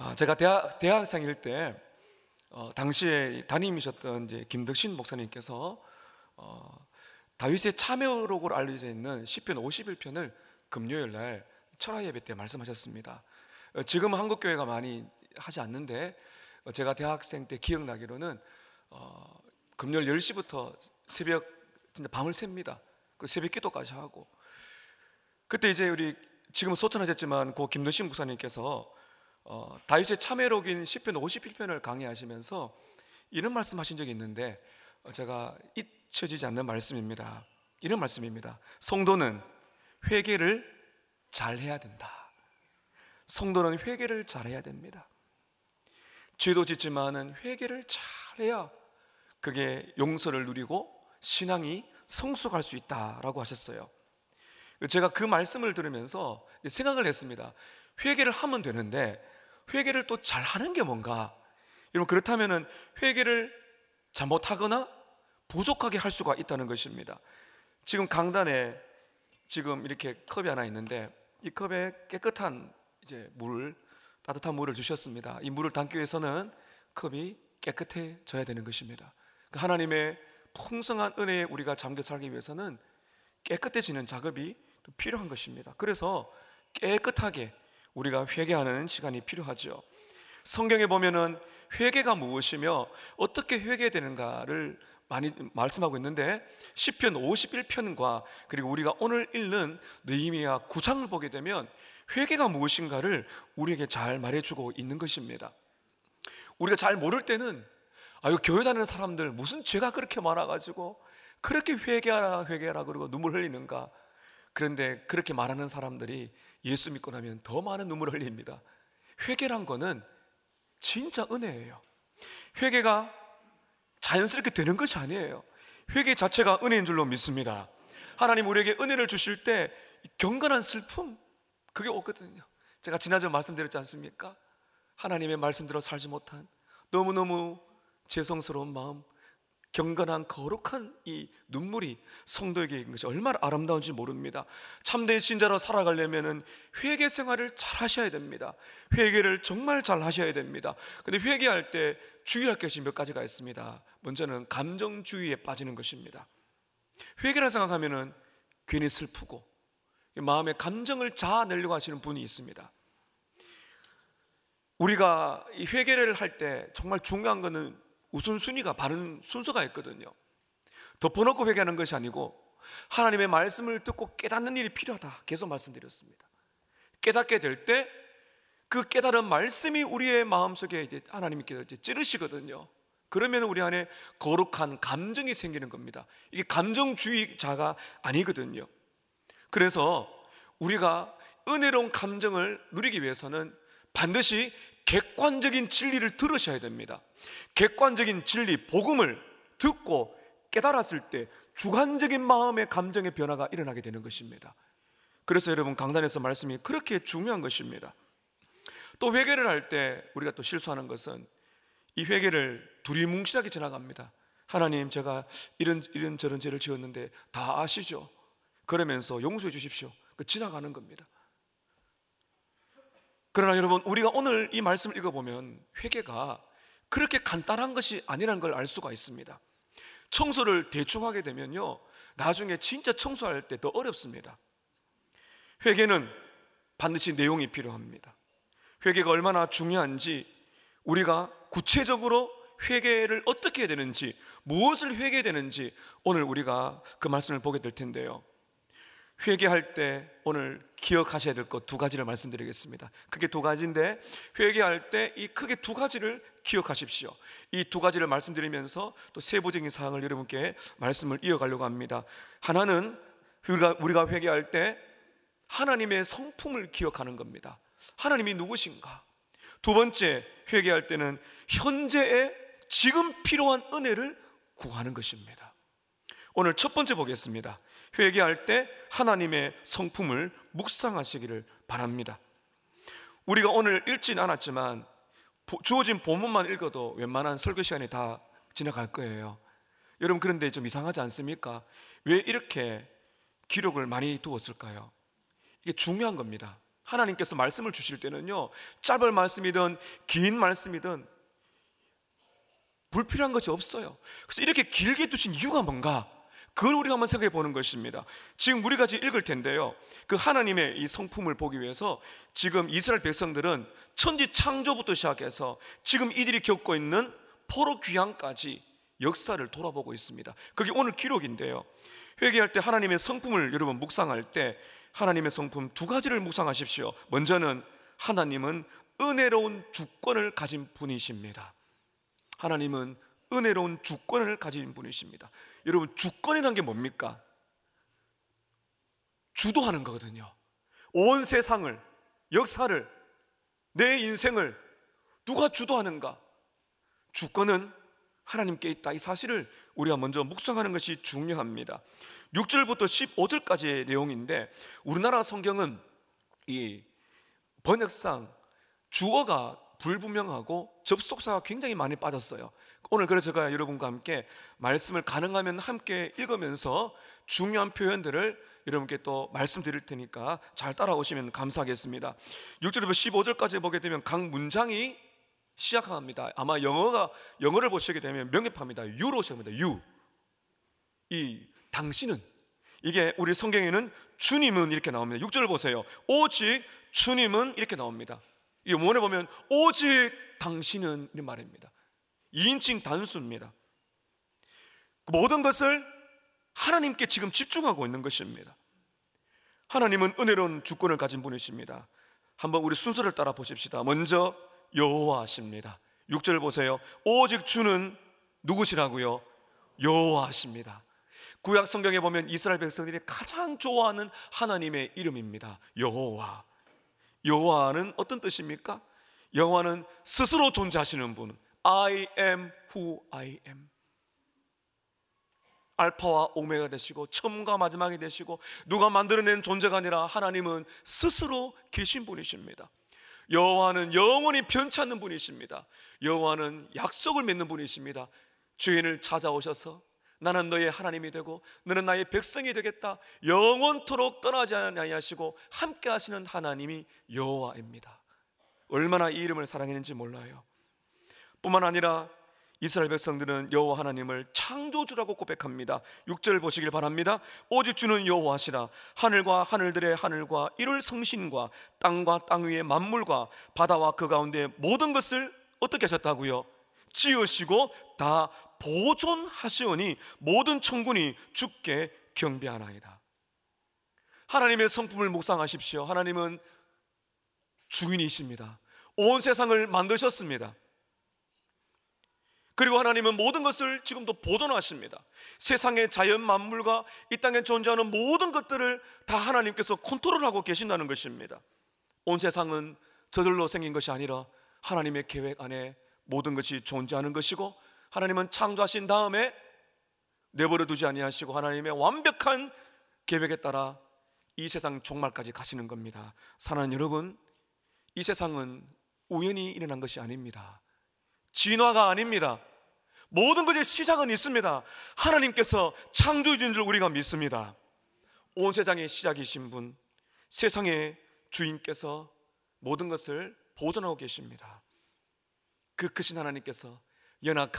제가 대학생일 때 당시에 담임이셨던 이제 김덕신 목사님께서 다윗의 참회록으로 알려져 있는 시편 51편을 금요일 날 철학 예배 때 말씀하셨습니다. 지금은 한국 교회가 많이 하지 않는데 제가 대학생 때 기억나기로는 금요일 10시부터 새벽 진짜 밤을 셉니다. 그 새벽 기도까지 하고, 그때 이제 우리 지금 소천하셨지만 고 김덕신 목사님께서 다윗의 참회록인 시편 51편을 강의하시면서 이런 말씀하신 적이 있는데 제가 잊혀지지 않는 말씀입니다. 이런 말씀입니다. 성도는 회개를 잘 해야 된다. 성도는 회개를 잘 해야 됩니다. 죄도 짓지만은 회개를 잘 해야 그게 용서를 누리고 신앙이 성숙할 수 있다라고 하셨어요. 제가 그 말씀을 들으면서 생각을 했습니다. 회개를 하면 되는데 회개를 또 잘하는 게 뭔가? 여러분, 그렇다면은 회개를 잘못하거나 부족하게 할 수가 있다는 것입니다. 지금 강단에 지금 이렇게 컵이 하나 있는데 이 컵에 깨끗한 이제 따뜻한 물을 주셨습니다. 이 물을 담기 위해서는 컵이 깨끗해져야 되는 것입니다. 하나님의 풍성한 은혜에 우리가 잠겨 살기 위해서는 깨끗해지는 작업이 필요한 것입니다. 그래서 깨끗하게 우리가 회개하는 시간이 필요하죠. 성경에 보면은 회개가 무엇이며 어떻게 회개되는가를 많이 말씀하고 있는데 시편 51편과 그리고 우리가 오늘 읽는 느헤미야 9장을 보게 되면 회개가 무엇인가를 우리에게 잘 말해주고 있는 것입니다. 우리가 잘 모를 때는 교회 다니는 사람들 무슨 죄가 그렇게 많아가지고 그렇게 회개하라 그러고 눈물 흘리는가. 그런데 그렇게 말하는 사람들이 예수 믿고 나면 더 많은 눈물을 흘립니다. 회개란 거는 진짜 은혜예요. 회개가 자연스럽게 되는 것이 아니에요. 회개 자체가 은혜인 줄로 믿습니다. 하나님 우리에게 은혜를 주실 때 경건한 슬픔, 그게 오거든요. 제가 지난주에 말씀드렸지 않습니까? 하나님의 말씀대로 살지 못한 너무너무 죄송스러운 마음, 경건한 거룩한 이 눈물이 성도에게 있는 것이 얼마나 아름다운지 모릅니다. 참된 신자로 살아가려면 회개 생활을 잘 하셔야 됩니다. 회개를 정말 잘 하셔야 됩니다. 근데 회개할 때 주의할 것이 몇 가지가 있습니다. 먼저는 감정주의에 빠지는 것입니다. 회개라 생각하면 괜히 슬프고 마음의 감정을 자아내려고 하시는 분이 있습니다. 우리가 이 회개를 할 때 정말 중요한 것은 우선순위가 바른 순서가 있거든요. 덮어놓고 회개하는 것이 아니고 하나님의 말씀을 듣고 깨닫는 일이 필요하다. 계속 말씀드렸습니다. 깨닫게 될 때 그 깨달은 말씀이 우리의 마음속에 이제 하나님께서 이제 찌르시거든요. 그러면 우리 안에 거룩한 감정이 생기는 겁니다. 이게 감정주의자가 아니거든요. 그래서 우리가 은혜로운 감정을 누리기 위해서는 반드시 객관적인 진리를 들으셔야 됩니다. 객관적인 진리, 복음을 듣고 깨달았을 때 주관적인 마음의 감정의 변화가 일어나게 되는 것입니다. 그래서 여러분, 강단에서 말씀이 그렇게 중요한 것입니다. 또 회개를 할 때 우리가 또 실수하는 것은 이 회개를 두리뭉실하게 지나갑니다. 하나님, 제가 이런 죄를 지었는데 다 아시죠? 그러면서 용서해 주십시오. 지나가는 겁니다. 그러나 여러분, 우리가 오늘 이 말씀을 읽어보면 회개가 그렇게 간단한 것이 아니라는 걸 알 수가 있습니다. 청소를 대충 하게 되면요, 나중에 진짜 청소할 때 더 어렵습니다. 회개는 반드시 내용이 필요합니다. 회개가 얼마나 중요한지, 우리가 구체적으로 회개를 어떻게 해야 되는지, 무엇을 회개해야 되는지 오늘 우리가 그 말씀을 보게 될 텐데요, 회개할 때 오늘 기억하셔야 될 것 두 가지를 말씀드리겠습니다. 크게 두 가지인데 회개할 때 이 크게 두 가지를 기억하십시오. 이 두 가지를 말씀드리면서 또 세부적인 사항을 여러분께 말씀을 이어가려고 합니다. 하나는 우리가 회개할 때 하나님의 성품을 기억하는 겁니다. 하나님이 누구신가? 두 번째, 회개할 때는 현재의 지금 필요한 은혜를 구하는 것입니다. 오늘 첫 번째 보겠습니다. 회개할 때 하나님의 성품을 묵상하시기를 바랍니다. 우리가 오늘 읽진 않았지만 주어진 본문만 읽어도 웬만한 설교 시간이 다 지나갈 거예요. 여러분, 그런데 좀 이상하지 않습니까? 왜 이렇게 기록을 많이 두었을까요? 이게 중요한 겁니다. 하나님께서 말씀을 주실 때는요, 짧은 말씀이든 긴 말씀이든 불필요한 것이 없어요. 그래서 이렇게 길게 두신 이유가 뭔가, 그걸 우리가 한번 생각해 보는 것입니다. 지금 우리가 지금 읽을 텐데요, 그 하나님의 이 성품을 보기 위해서 지금 이스라엘 백성들은 천지 창조부터 시작해서 지금 이들이 겪고 있는 포로 귀환까지 역사를 돌아보고 있습니다. 그게 오늘 기록인데요, 회개할 때 하나님의 성품을 여러분 묵상할 때 하나님의 성품 두 가지를 묵상하십시오. 먼저는 하나님은 은혜로운 주권을 가진 분이십니다. 하나님은 은혜로운 주권을 가진 분이십니다. 여러분, 주권이란 게 뭡니까? 주도하는 거거든요. 온 세상을, 역사를, 내 인생을 누가 주도하는가? 주권은 하나님께 있다. 이 사실을 우리가 먼저 묵상하는 것이 중요합니다. 6절부터 15절까지의 내용인데, 우리나라 성경은 이 번역상 주어가 불분명하고 접속사가 굉장히 많이 빠졌어요. 오늘 그래서 제가 여러분과 함께 말씀을 가능하면 함께 읽으면서 중요한 표현들을 여러분께 또 말씀드릴 테니까 잘 따라오시면 감사하겠습니다. 6절부터 15절까지 보게 되면 각 문장이 시작합니다. 아마 영어를 보시게 되면 명예합니다. 유로 시작합니다. 유. 이 당신은, 이게 우리 성경에는 주님은 이렇게 나옵니다. 6절을 보세요. 오직 주님은 이렇게 나옵니다. 이 원에 보면 오직 당신은 이런 말입니다. 2인칭 단수입니다. 모든 것을 하나님께 지금 집중하고 있는 것입니다. 하나님은 은혜로운 주권을 가진 분이십니다. 한번 우리 순서를 따라 보십시다. 먼저 여호와십니다. 6절 보세요. 오직 주는 누구시라고요? 여호와십니다. 구약 성경에 보면 이스라엘 백성들이 가장 좋아하는 하나님의 이름입니다. 여호와. 여호와는 어떤 뜻입니까? 여호와는 스스로 존재하시는 분. I am who I am. 알파와 오메가 되시고 처음과 마지막이 되시고 누가 만들어낸 존재가 아니라 하나님은 스스로 계신 분이십니다. 여호와는 영원히 변치 않는 분이십니다. 여호와는 약속을 맺는 분이십니다. 죄인을 찾아오셔서 나는 너의 하나님이 되고 너는 나의 백성이 되겠다, 영원토록 떠나지 아니하시고 함께 하시는 하나님이 여호와입니다. 얼마나 이 이름을 사랑했는지 몰라요. 뿐만 아니라 이스라엘 백성들은 여호와 하나님을 창조주라고 고백합니다. 6절 보시길 바랍니다. 오직 주는 여호와시라. 하늘과 하늘들의 하늘과 이룰 성신과 땅과 땅 위의 만물과 바다와 그 가운데 모든 것을 어떻게 하셨다고요? 지으시고 다 보존하시오니 모든 천군이 주께 경배하나이다. 하나님의 성품을 묵상하십시오. 하나님은 주인이십니다. 온 세상을 만드셨습니다. 그리고 하나님은 모든 것을 지금도 보존하십니다. 세상의 자연 만물과 이 땅에 존재하는 모든 것들을 다 하나님께서 컨트롤하고 계신다는 것입니다. 온 세상은 저절로 생긴 것이 아니라 하나님의 계획 안에 모든 것이 존재하는 것이고, 하나님은 창조하신 다음에 내버려 두지 아니하시고 하나님의 완벽한 계획에 따라 이 세상 종말까지 가시는 겁니다. 사랑하는 여러분, 이 세상은 우연히 일어난 것이 아닙니다. 진화가 아닙니다. 모든 것의 시작은 있습니다. 하나님께서 창조주인 줄 우리가 믿습니다. 온 세상의 시작이신 분, 세상의 주인께서 모든 것을 보존하고 계십니다. 그 크신 하나님께서 연약한